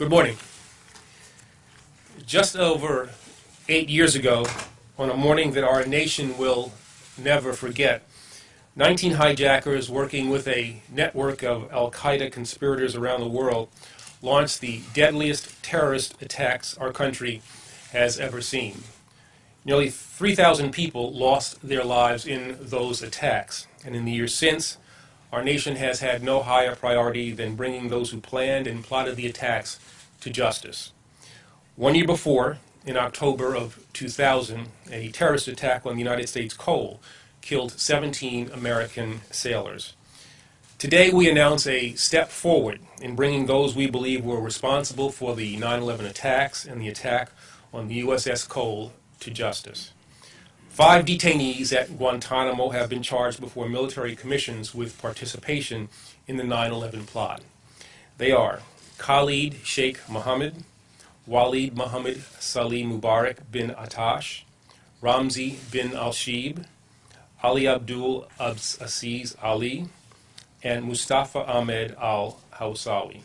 Good morning. Just over 8 years ago, on a morning that our nation will never forget, 19 hijackers working with a network of al-Qaeda conspirators around the world launched the deadliest terrorist attacks our country has ever seen. Nearly 3,000 people lost their lives in those attacks, and in the years since, our nation has had no higher priority than bringing those who planned and plotted the attacks to justice. 1 year before, in October of 2000, a terrorist attack on the United States coal killed 17 American sailors. Today we announce a step forward in bringing those we believe were responsible for the 9/11 attacks and the attack on the USS Cole to justice. 5 detainees at Guantanamo have been charged before military commissions with participation in the 9/11 plot. They are Khalid Sheikh Mohammed, Walid Mohammed Salih Mubarak bin Attash, Ramzi bin Al-Shib, Ali Abdul Aziz Ali, and Mustafa Ahmed Al-Hawsawi.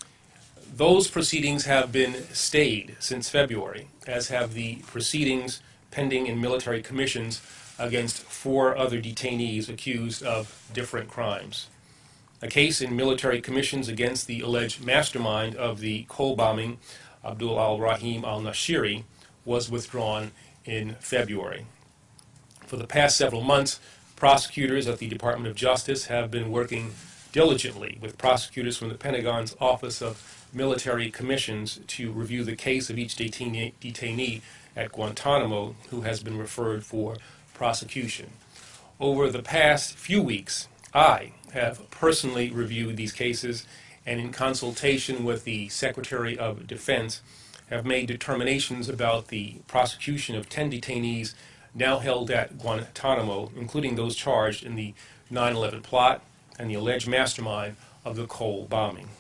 Those proceedings have been stayed since February, as have the proceedings pending in military commissions against 4 other detainees accused of different crimes. A case in military commissions against the alleged mastermind of the coal bombing, Abdul al-Rahim al-Nashiri, was withdrawn in February. For the past several months, prosecutors at the Department of Justice have been working diligently with prosecutors from the Pentagon's Office of Military Commissions to review the case of each detainee at Guantanamo who has been referred for prosecution. Over the past few weeks, I have personally reviewed these cases and in consultation with the Secretary of Defense have made determinations about the prosecution of 10 detainees now held at Guantanamo, including those charged in the 9/11 plot and the alleged mastermind of the coal bombing.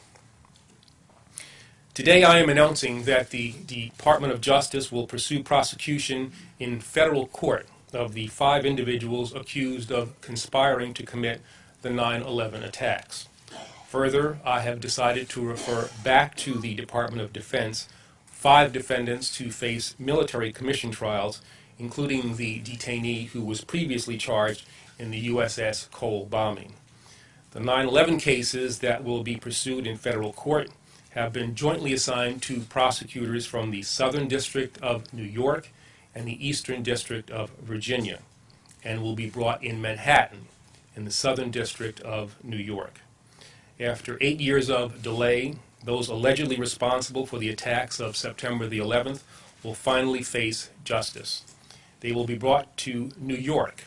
Today I am announcing that the Department of Justice will pursue prosecution in federal court of the 5 individuals accused of conspiring to commit the 9/11 attacks. Further, I have decided to refer back to the Department of Defense 5 defendants to face military commission trials, including the detainee who was previously charged in the USS Cole bombing. The 9/11 cases that will be pursued in federal court have been jointly assigned to prosecutors from the Southern District of New York and the Eastern District of Virginia, and will be brought in Manhattan in the Southern District of New York. After 8 years of delay, those allegedly responsible for the attacks of September the 11th will finally face justice. They will be brought to New York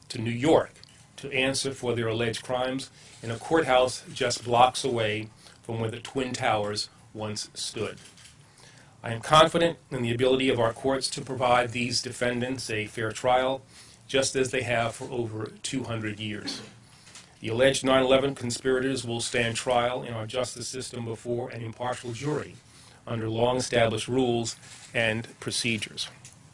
to answer for their alleged crimes in a courthouse just blocks away from where the Twin Towers once stood. I am confident in the ability of our courts to provide these defendants a fair trial, just as they have for over 200 years. The alleged 9/11 conspirators will stand trial in our justice system before an impartial jury under long-established rules and procedures.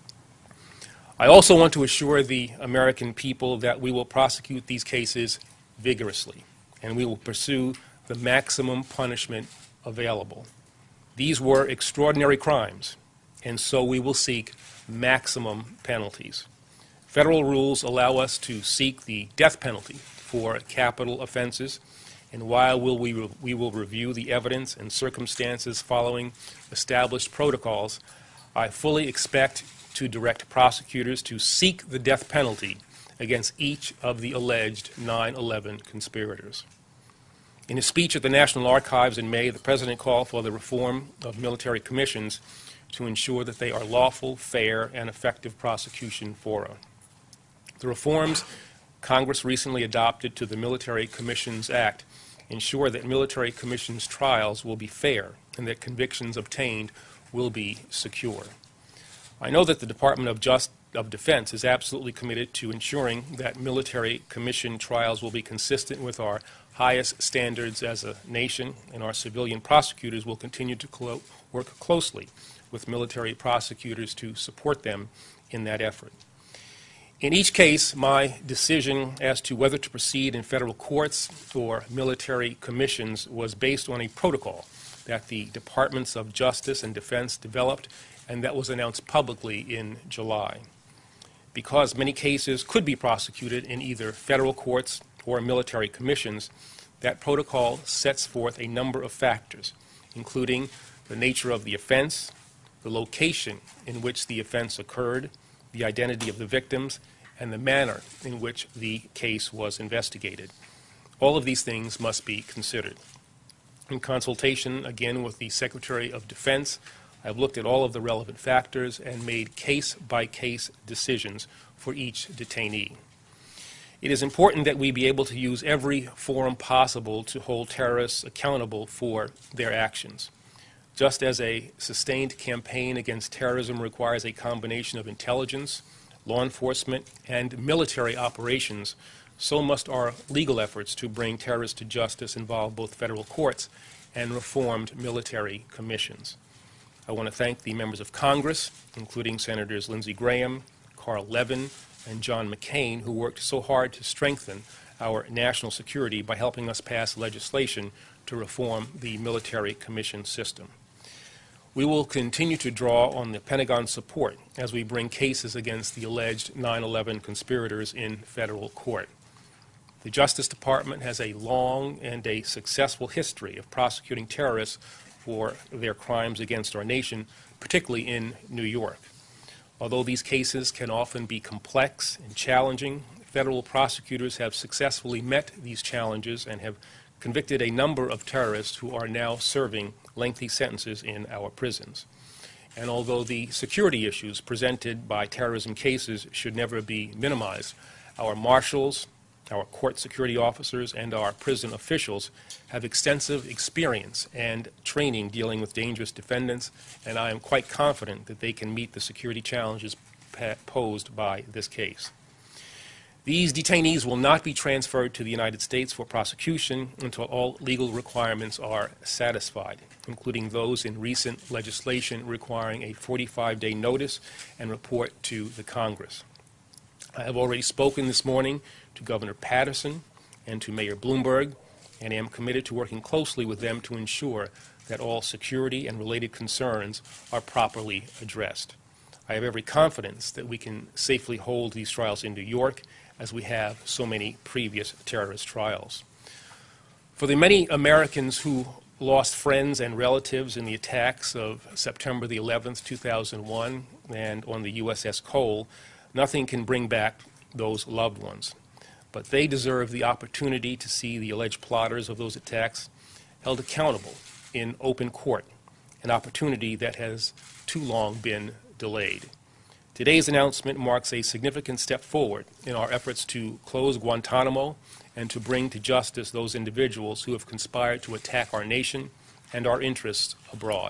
I also want to assure the American people that we will prosecute these cases vigorously, and we will pursue the maximum punishment available. These were extraordinary crimes, and so we will seek maximum penalties. Federal rules allow us to seek the death penalty for capital offenses, and while we will review the evidence and circumstances following established protocols, I fully expect to direct prosecutors to seek the death penalty against each of the alleged 9/11 conspirators. In his speech at the National Archives in May, the President called for the reform of military commissions to ensure that they are lawful, fair, and effective prosecution fora. The reforms Congress recently adopted to the Military Commissions Act ensure that military commissions trials will be fair and that convictions obtained will be secure. I know that the Department of Defense is absolutely committed to ensuring that military commission trials will be consistent with our highest standards as a nation, and our civilian prosecutors will continue to work closely with military prosecutors to support them in that effort. In each case, my decision as to whether to proceed in federal courts or military commissions was based on a protocol that the Departments of Justice and Defense developed and that was announced publicly in July. Because many cases could be prosecuted in either federal courts or military commissions, that protocol sets forth a number of factors, including the nature of the offense, the location in which the offense occurred, the identity of the victims, and the manner in which the case was investigated. All of these things must be considered. In consultation, again, with the Secretary of Defense, I've looked at all of the relevant factors and made case-by-case decisions for each detainee. It is important that we be able to use every forum possible to hold terrorists accountable for their actions. Just as a sustained campaign against terrorism requires a combination of intelligence, law enforcement, and military operations, so must our legal efforts to bring terrorists to justice involve both federal courts and reformed military commissions. I want to thank the members of Congress, including Senators Lindsey Graham, Carl Levin, and John McCain, who worked so hard to strengthen our national security by helping us pass legislation to reform the military commission system. We will continue to draw on the Pentagon's support as we bring cases against the alleged 9/11 conspirators in federal court. The Justice Department has a long and a successful history of prosecuting terrorists for their crimes against our nation, particularly in New York. Although these cases can often be complex and challenging, federal prosecutors have successfully met these challenges and have convicted a number of terrorists who are now serving lengthy sentences in our prisons. And although the security issues presented by terrorism cases should never be minimized, our marshals, our court security officers, and our prison officials have extensive experience and training dealing with dangerous defendants, and I am quite confident that they can meet the security challenges posed by this case. These detainees will not be transferred to the United States for prosecution until all legal requirements are satisfied, including those in recent legislation requiring a 45-day notice and report to the Congress. I have already spoken this morning to Governor Patterson and to Mayor Bloomberg, and am committed to working closely with them to ensure that all security and related concerns are properly addressed. I have every confidence that we can safely hold these trials in New York, as we have so many previous terrorist trials. For the many Americans who lost friends and relatives in the attacks of September the 11th, 2001, and on the USS Cole, nothing can bring back those loved ones. But they deserve the opportunity to see the alleged plotters of those attacks held accountable in open court, an opportunity that has too long been delayed. Today's announcement marks a significant step forward in our efforts to close Guantanamo and to bring to justice those individuals who have conspired to attack our nation and our interests abroad.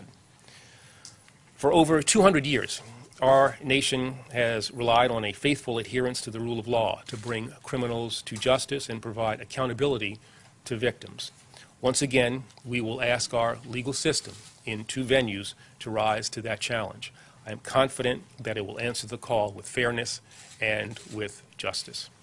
For over 200 years, our nation has relied on a faithful adherence to the rule of law to bring criminals to justice and provide accountability to victims. Once again, we will ask our legal system in two venues to rise to that challenge. I am confident that it will answer the call with fairness and with justice.